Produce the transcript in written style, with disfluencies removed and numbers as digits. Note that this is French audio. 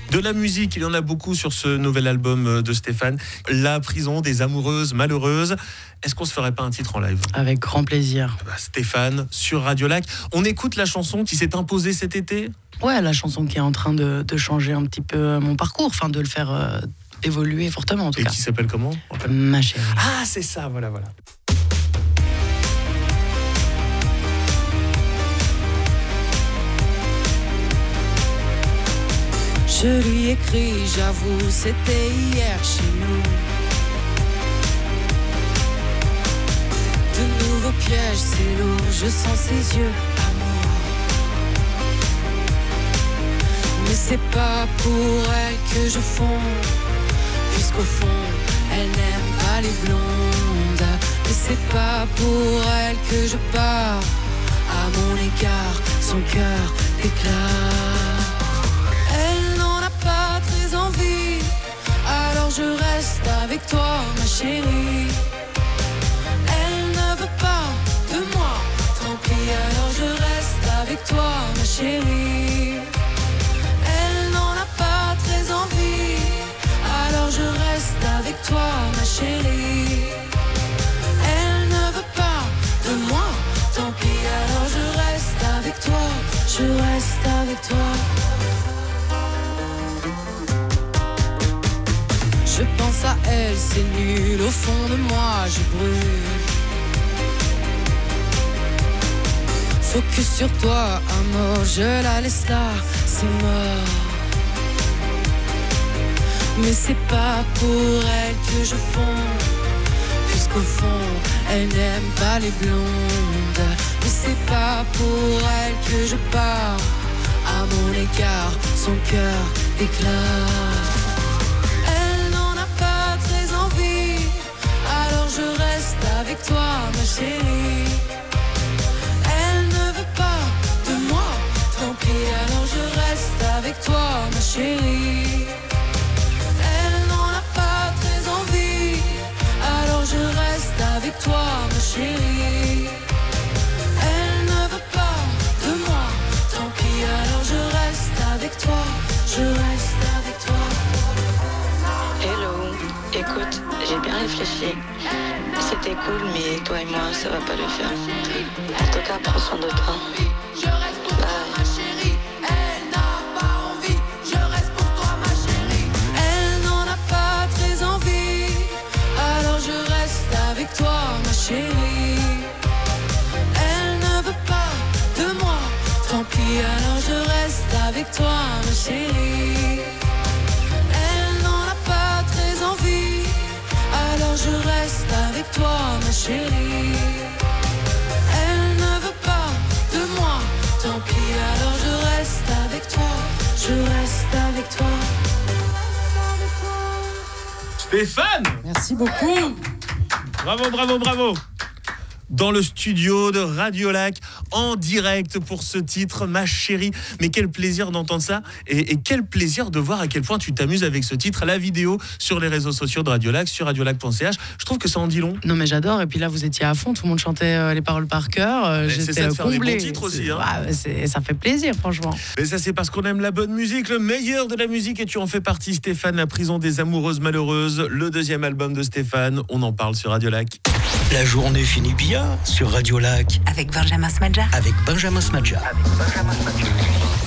De la musique, il y en a beaucoup sur ce nouvel album de Stéphane. La prison des amoureuses malheureuses. Est-ce qu'on se ferait pas un titre en live ? Avec grand plaisir. Stéphane, sur Radio Lac. On écoute la chanson qui s'est imposée cet été ? Ouais, la chanson qui est en train de changer un petit peu mon parcours, enfin de le faire évoluer fortement en tout cas. Et qui s'appelle comment ? Ma chérie. Ah, c'est ça, voilà. Je lui écris, j'avoue, c'était hier chez nous. De nouveaux pièges, c'est lourd, je sens ses yeux, amour. Mais c'est pas pour elle que je fonds, puisqu'au fond, elle n'aime pas les blondes. Mais c'est pas pour elle que je pars, à mon égard, son cœur éclate. Elle n'en a pas très envie, alors je reste avec toi, ma chérie. Elle ne veut pas de moi, tant pis, alors je reste avec toi, ma chérie. Elle n'en a pas très envie, alors je reste avec toi, ma chérie. Elle ne veut pas de moi, tant pis, alors je reste avec toi, je reste avec toi. Je pense à elle, c'est nul, au fond de moi je brûle. Focus sur toi, amour, je la laisse là, c'est mort. Mais c'est pas pour elle que je fonds, puisqu'au fond, elle n'aime pas les blondes. Mais c'est pas pour elle que je pars, à mon égard, son cœur éclate. Je reste avec toi, ma chérie. Elle ne veut pas de moi, tant pis, alors je reste avec toi, ma chérie. Elle n'en a pas très envie, alors je reste avec toi, ma chérie. Elle ne veut pas de moi, tant pis, alors je reste avec toi, je reste avec toi. Hello, écoute, j'ai bien réfléchi. C'était cool, mais toi et moi, ça va pas le faire. En tout cas, prends soin de toi. Elle n'en a pas très envie, alors je reste avec toi, ma chérie. Elle ne veut pas de moi, tant pis, alors je reste avec toi, ma chérie. Elle n'en a pas très envie, alors je reste avec toi, ma chérie. Elle ne veut pas de moi, tant pis, alors je reste avec toi, je reste avec toi. Stéphane ! Merci beaucoup. Bravo. Dans le studio de Radio Lac, en direct pour ce titre, ma chérie. Mais quel plaisir d'entendre ça et quel plaisir de voir à quel point tu t'amuses avec ce titre. La vidéo sur les réseaux sociaux de Radio Lac, sur radiolac.ch. Je trouve que ça en dit long. Non mais j'adore, et puis là vous étiez à fond, tout le monde chantait les paroles par cœur. C'est ça de faire des bons titres aussi. Hein. Ça fait plaisir franchement. Mais ça c'est parce qu'on aime la bonne musique, le meilleur de la musique, et tu en fais partie, Stéphane, La prison des amoureuses malheureuses, le deuxième album de Stéphane. On en parle sur Radio Lac. La journée finit bien sur Radio Lac. Avec Benjamin Smadja. Avec Benjamin Smadja.